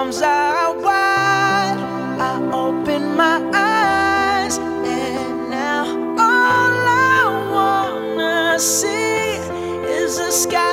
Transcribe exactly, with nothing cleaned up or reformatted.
arms are wide. I open my eyes, and now all I wanna see is the sky.